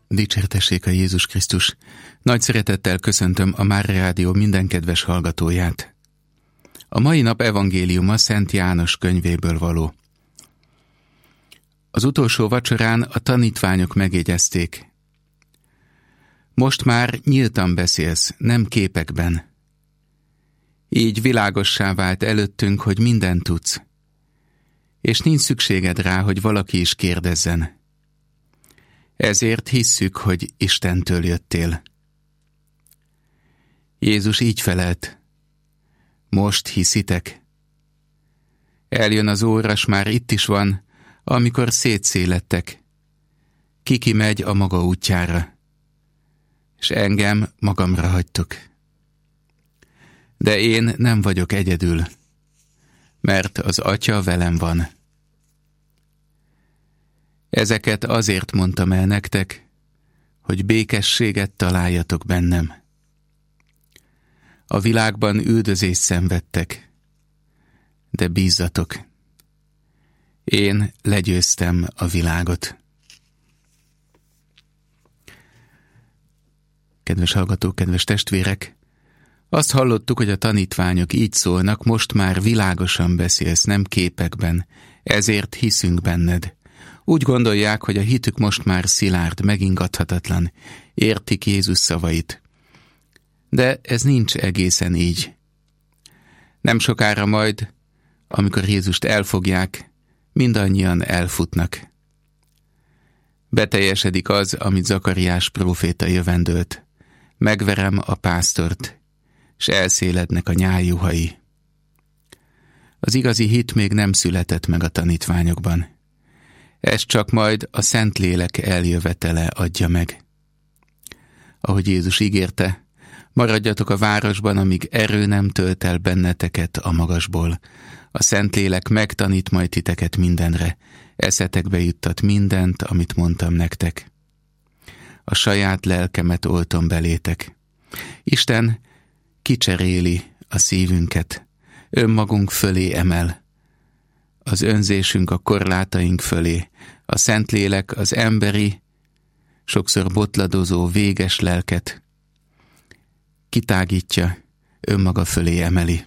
Dicsértessék a Jézus Krisztus! Nagy szeretettel köszöntöm a Mária Rádió minden kedves hallgatóját. A mai nap evangéliuma Szent János könyvéből való. Az utolsó vacsorán a tanítványok megjegyezték: most már nyíltan beszélsz, nem képekben. Így világossá vált előttünk, hogy mindent tudsz, és nincs szükséged rá, hogy valaki is kérdezzen. Ezért hisszük, hogy Istentől jöttél. Jézus így felelt: most hiszitek? Eljön az óra, s már itt is van, amikor szétszélettek. Ki megy a maga útjára, s engem magamra hagytok. De én nem vagyok egyedül, mert az Atya velem van. Ezeket azért mondtam el nektek, hogy békességet találjatok bennem. A világban üldözést szenvedtek, de bízzatok, én legyőztem a világot. Kedves hallgatók, kedves testvérek! Azt hallottuk, hogy a tanítványok így szólnak: most már világosan beszélsz, nem képekben, ezért hiszünk benned. Úgy gondolják, hogy a hitük most már szilárd, megingathatatlan, értik Jézus szavait. De ez nincs egészen így. Nem sokára majd, amikor Jézust elfogják, mindannyian elfutnak. Beteljesedik az, amit Zakariás próféta jövendölt: megverem a pásztort, s elszélednek a nyáljuhai. Az igazi hit még nem született meg a tanítványokban. Ezt csak majd a Szentlélek eljövetele adja meg. Ahogy Jézus ígérte: maradjatok a városban, amíg erő nem tölt el benneteket a magasból. A Szentlélek megtanít majd titeket mindenre, eszetekbe juttat mindent, amit mondtam nektek. A saját lelkemet oltom belétek. Isten kicseréli a szívünket, önmagunk fölé emel. Az önzésünk a korlátaink fölé, a Szentlélek az emberi, sokszor botladozó, véges lelket kitágítja, önmaga fölé emeli.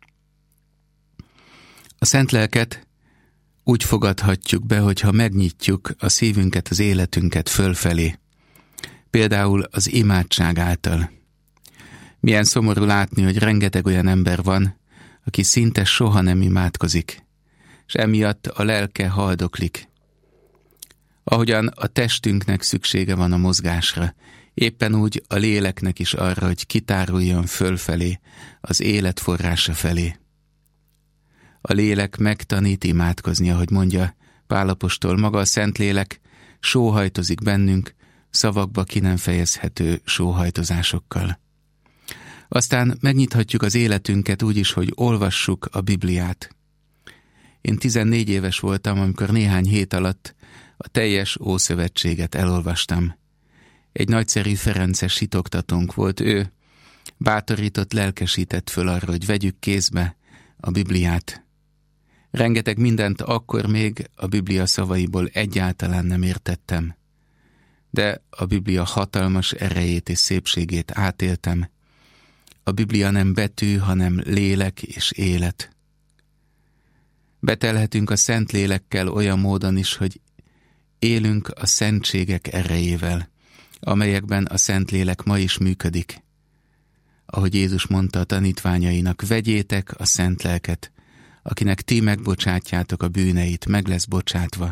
A Szent Lelket úgy fogadhatjuk be, hogyha megnyitjuk a szívünket, az életünket fölfelé, például az imádság által. Milyen szomorú látni, hogy rengeteg olyan ember van, aki szinte soha nem imádkozik, és emiatt a lelke haldoklik. Ahogyan a testünknek szüksége van a mozgásra, éppen úgy a léleknek is arra, hogy kitáruljon fölfelé, az élet forrása felé. A lélek megtanít imádkozni, ahogy mondja Pál apostol, maga a Szentlélek sóhajtozik bennünk, szavakba ki nem fejezhető sóhajtozásokkal. Aztán megnyithatjuk az életünket úgy is, hogy olvassuk a Bibliát. Én 14 éves voltam, amikor néhány hét alatt a teljes Ószövetséget elolvastam. Egy nagyszerű ferences hitoktatónk volt, ő bátorított, lelkesített föl arra, hogy vegyük kézbe a Bibliát. Rengeteg mindent akkor még a Biblia szavaiból egyáltalán nem értettem, de a Biblia hatalmas erejét és szépségét átéltem. A Biblia nem betű, hanem lélek és élet. Betelhetünk a Szentlélekkel olyan módon is, hogy élünk a szentségek erejével, amelyekben a Szentlélek ma is működik. Ahogy Jézus mondta a tanítványainak: vegyétek a Szent Lelket, akinek ti megbocsátjátok a bűneit, meg lesz bocsátva.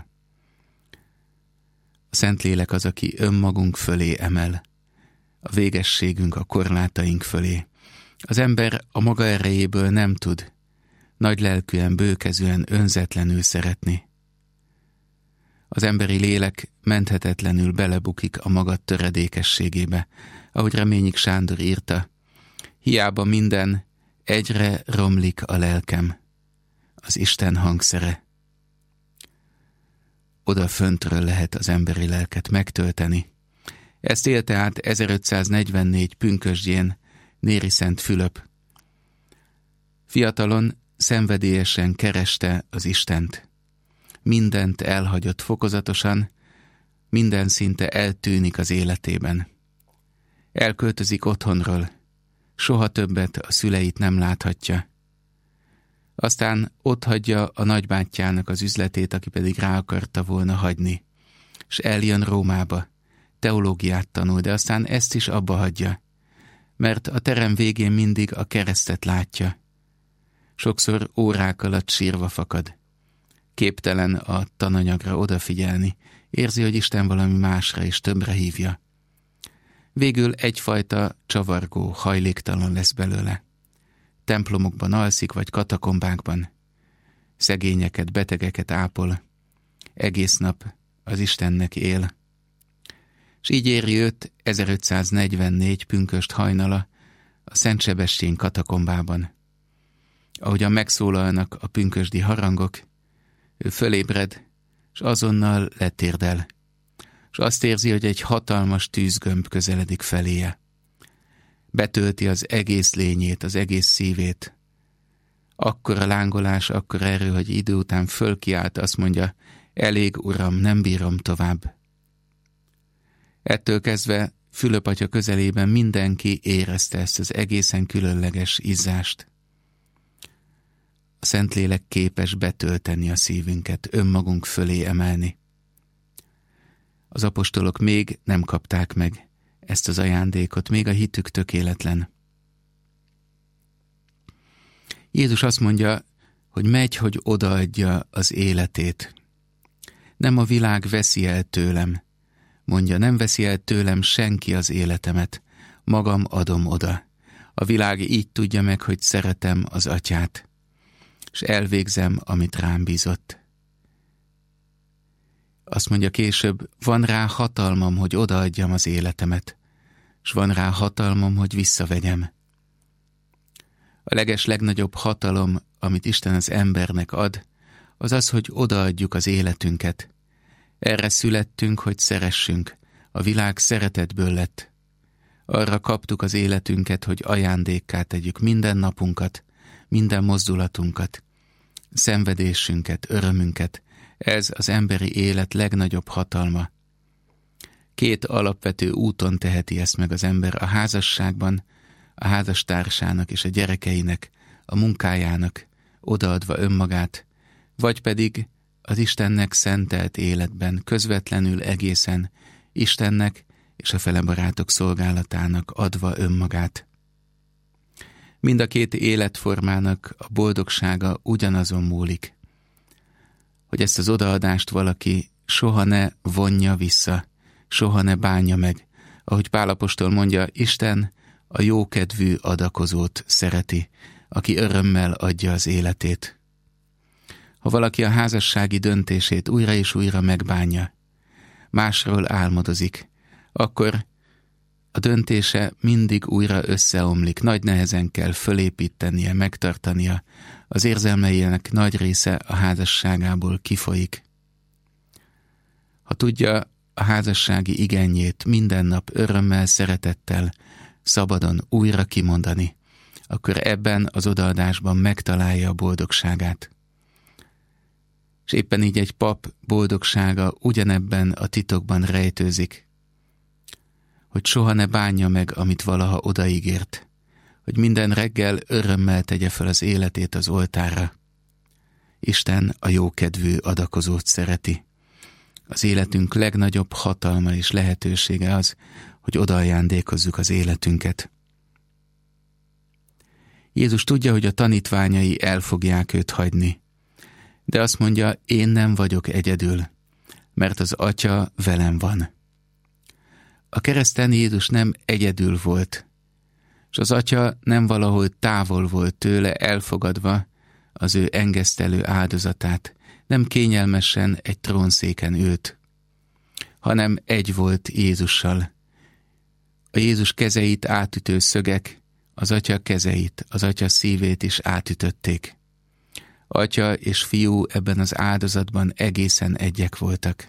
A Szentlélek az, aki önmagunk fölé emel, a végességünk, a korlátaink fölé. Az ember a maga erejéből nem tud nagylelkűen, bőkezűen, önzetlenül szeretni. Az emberi lélek menthetetlenül belebukik a maga töredékességébe. Ahogy Reményik Sándor írta: hiába minden, egyre romlik a lelkem, az Isten hangszere. Oda föntről lehet az emberi lelket megtölteni. Ezt élte át 1544 pünkösdjén Néri Szent Fülöp. Fiatalon szenvedélyesen kereste az Istent. Mindent elhagyott fokozatosan, minden szinte eltűnik az életében. Elköltözik otthonról, soha többet a szüleit nem láthatja. Aztán otthagyja a nagybátyjának az üzletét, aki pedig rá akarta volna hagyni, és eljön Rómába, teológiát tanul, de aztán ezt is abba hagyja, mert a terem végén mindig a keresztet látja. Sokszor órák alatt sírva fakad. Képtelen a tananyagra odafigyelni, érzi, hogy Isten valami másra és többre hívja. Végül egyfajta csavargó, hajléktalan lesz belőle. Templomokban alszik, vagy katakombákban. Szegényeket, betegeket ápol. Egész nap az Istennek él. És így éri őt 1544 pünkösd hajnala a Szent Sebestyén katakombában. Ahogyan megszólalnak a pünkösdi harangok, ő fölébred, és azonnal letérdel, és azt érzi, hogy egy hatalmas tűzgömb közeledik feléje. Betölti az egész lényét, az egész szívét. Akkora lángolás, akkora erő, hogy idő után fölkiált, azt mondja, elég, Uram, nem bírom tovább. Ettől kezdve Fülöp atya közelében mindenki érezte ezt az egészen különleges izzást. A Szentlélek képes betölteni a szívünket, önmagunk fölé emelni. Az apostolok még nem kapták meg ezt az ajándékot, még a hitük tökéletlen. Jézus azt mondja, hogy megy, hogy odaadja az életét. Nem a világ veszi el tőlem, mondja, nem veszi el tőlem senki az életemet, magam adom oda. A világ így tudja meg, hogy szeretem az Atyát, és elvégzem, amit rám bízott. Azt mondja később, van rá hatalmam, hogy odaadjam az életemet, és van rá hatalmam, hogy visszavegyem. A legnagyobb hatalom, amit Isten az embernek ad, az az, hogy odaadjuk az életünket. Erre születtünk, hogy szeressünk. A világ szeretetből lett. Arra kaptuk az életünket, hogy ajándékká tegyük minden napunkat, minden mozdulatunkat, szenvedésünket, örömünket. Ez az emberi élet legnagyobb hatalma. Két alapvető úton teheti ezt meg az ember, a házasságban, a házastársának és a gyerekeinek, a munkájának, odaadva önmagát, vagy pedig az Istennek szentelt életben, közvetlenül egészen Istennek és a felebarátok szolgálatának adva önmagát. Mind a két életformának a boldogsága ugyanazon múlik, hogy ezt az odaadást valaki soha ne vonja vissza, soha ne bánja meg. Ahogy Pál apostol mondja, Isten a jókedvű adakozót szereti, aki örömmel adja az életét. Ha valaki a házassági döntését újra és újra megbánja, másról álmodozik, akkor a döntése mindig újra összeomlik, nagy nehezen kell fölépítenie, megtartania, az érzelmeinek nagy része a házasságából kifolyik. Ha tudja a házassági igényét minden nap örömmel, szeretettel, szabadon újra kimondani, akkor ebben az odaadásban megtalálja a boldogságát. És éppen így egy pap boldogsága ugyanebben a titokban rejtőzik, hogy soha ne bánja meg, amit valaha odaígért, hogy minden reggel örömmel tegye fel az életét az oltárra. Isten a jókedvű adakozót szereti. Az életünk legnagyobb hatalma és lehetősége az, hogy odaajándékozzuk az életünket. Jézus tudja, hogy a tanítványai el fogják őt hagyni, de azt mondja, én nem vagyok egyedül, mert az Atya velem van. A kereszten Jézus nem egyedül volt, és az Atya nem valahol távol volt tőle, elfogadva az ő engesztelő áldozatát, nem kényelmesen egy trónszéken ült, hanem egy volt Jézussal. A Jézus kezeit átütő szögek az Atya kezeit, az Atya szívét is átütötték. Atya és Fiú ebben az áldozatban egészen egyek voltak.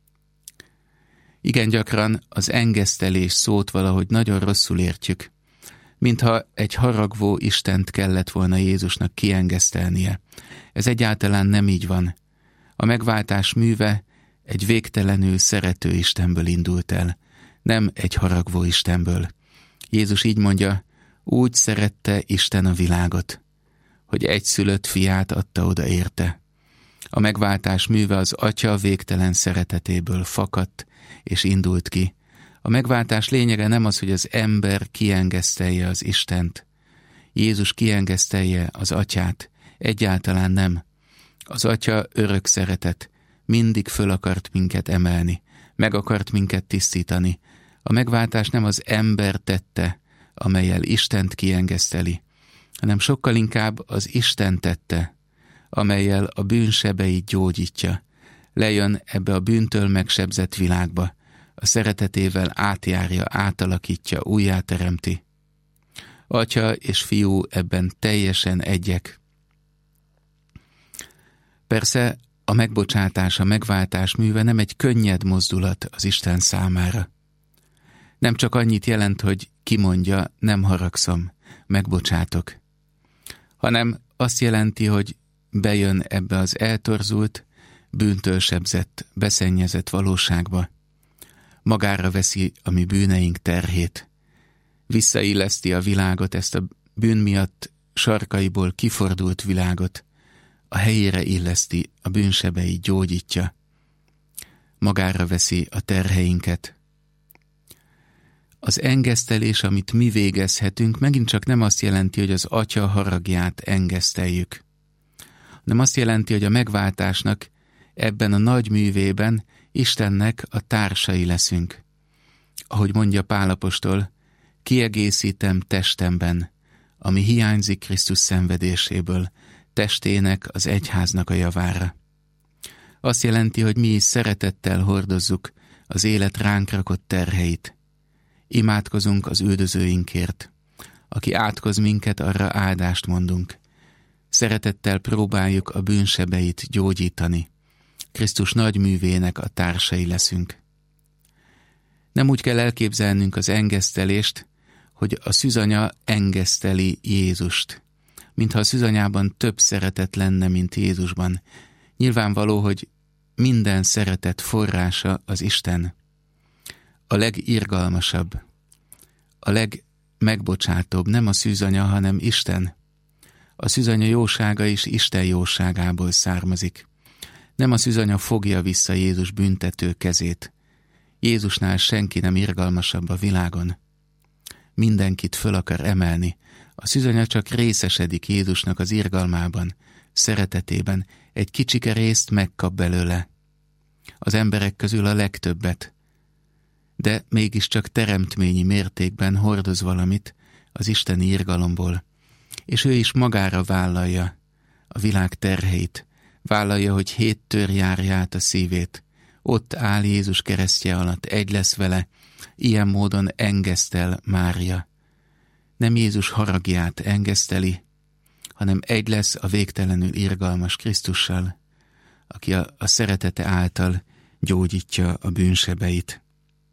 Igen gyakran az engesztelés szót valahogy nagyon rosszul értjük, mintha egy haragvó Istent kellett volna Jézusnak kiengesztelnie. Ez egyáltalán nem így van. A megváltás műve egy végtelenül szerető Istenből indult el, nem egy haragvó Istenből. Jézus így mondja, úgy szerette Isten a világot, hogy egyszülött fiát adta oda érte. A megváltás műve az Atya végtelen szeretetéből fakadt és indult ki. A megváltás lényege nem az, hogy az ember kiengesztelje az Istent. Jézus kiengesztelje az Atyát. Egyáltalán nem. Az Atya örök szeretet. Mindig föl akart minket emelni. Meg akart minket tisztítani. A megváltás nem az ember tette, amellyel Istent kiengeszteli, hanem sokkal inkább az Isten tette, amellyel a bűn sebeit gyógyítja. Lejön ebbe a bűntől megsebzett világba, a szeretetével átjárja, átalakítja, újjáteremti. Atya és Fiú ebben teljesen egyek. Persze a megbocsátás, a megváltás műve nem egy könnyed mozdulat az Isten számára. Nem csak annyit jelent, hogy kimondja, nem haragszom, megbocsátok, hanem azt jelenti, hogy bejön ebbe az eltorzult, bűntől sebzett, beszennyezett valóságba. Magára veszi a mi bűneink terhét. Visszailleszti a világot, ezt a bűn miatt sarkaiból kifordult világot. A helyére illeszti, a bűnsebeit gyógyítja. Magára veszi a terheinket. Az engesztelés, amit mi végezhetünk, megint csak nem azt jelenti, hogy az Atya haragját engeszteljük, hanem azt jelenti, hogy a megváltásnak ebben a nagy művében Istennek a társai leszünk. Ahogy mondja Pál apostol, kiegészítem testemben, ami hiányzik Krisztus szenvedéséből, testének, az egyháznak a javára. Azt jelenti, hogy mi is szeretettel hordozzuk az élet ránk rakott terheit. Imádkozunk az üldözőinkért. Aki átkoz minket, arra áldást mondunk. Szeretettel próbáljuk a bűnsebeit gyógyítani. Krisztus nagy művének a társai leszünk. Nem úgy kell elképzelnünk az engesztelést, hogy a szűzanya engeszteli Jézust, mintha a szűzanyában több szeretet lenne, mint Jézusban. Nyilvánvaló, hogy minden szeretet forrása az Isten. A legirgalmasabb, a legmegbocsátóbb nem a szűzanya, hanem Isten. A szűzanya jósága is Isten jóságából származik. Nem a szűzanya fogja vissza Jézus büntető kezét. Jézusnál senki nem irgalmasabb a világon. Mindenkit föl akar emelni. A szűzanya csak részesedik Jézusnak az irgalmában, szeretetében. Egy kicsike részt megkap belőle. Az emberek közül a legtöbbet. De mégiscsak teremtményi mértékben hordoz valamit az isteni irgalomból. És ő is magára vállalja a világ terheit. Vállalja, hogy 7 tör járja át a szívét. Ott áll Jézus keresztje alatt, egy lesz vele, ilyen módon engesztel Mária. Nem Jézus haragját engeszteli, hanem egy lesz a végtelenül irgalmas Krisztussal, aki a szeretete által gyógyítja a bűnsebeit.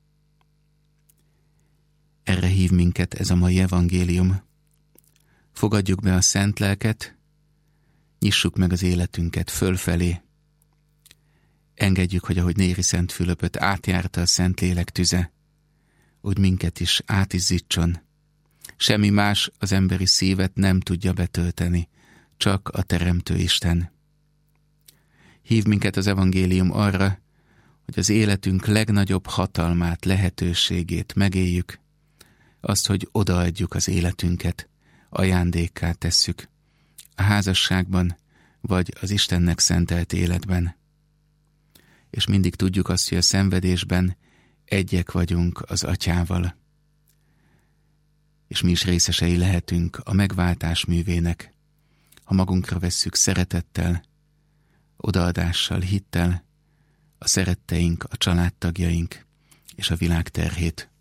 Erre hív minket ez a mai evangélium. Fogadjuk be a Szent Lelket, nyissuk meg az életünket fölfelé, engedjük, hogy ahogy Néri Szent Fülöpöt átjárta a Szentlélek tüze, úgy minket is átizzítson. Semmi más az emberi szívet nem tudja betölteni, csak a Teremtő Isten. Hív minket az evangélium arra, hogy az életünk legnagyobb hatalmát, lehetőségét megéljük, azt, hogy odaadjuk az életünket, ajándékká tesszük, a házasságban vagy az Istennek szentelt életben. És mindig tudjuk azt, hogy a szenvedésben egyek vagyunk az Atyával. És mi is részesei lehetünk a megváltás művének, ha magunkra vesszük szeretettel, odaadással, hittel a szeretteink, a családtagjaink és a világ terhét.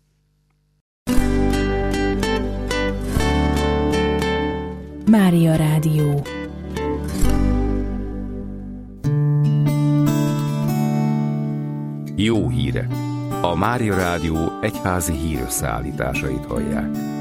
Mária Rádió. Jó hírek! A Mária Rádió egyházi hírösszeállításait hallják.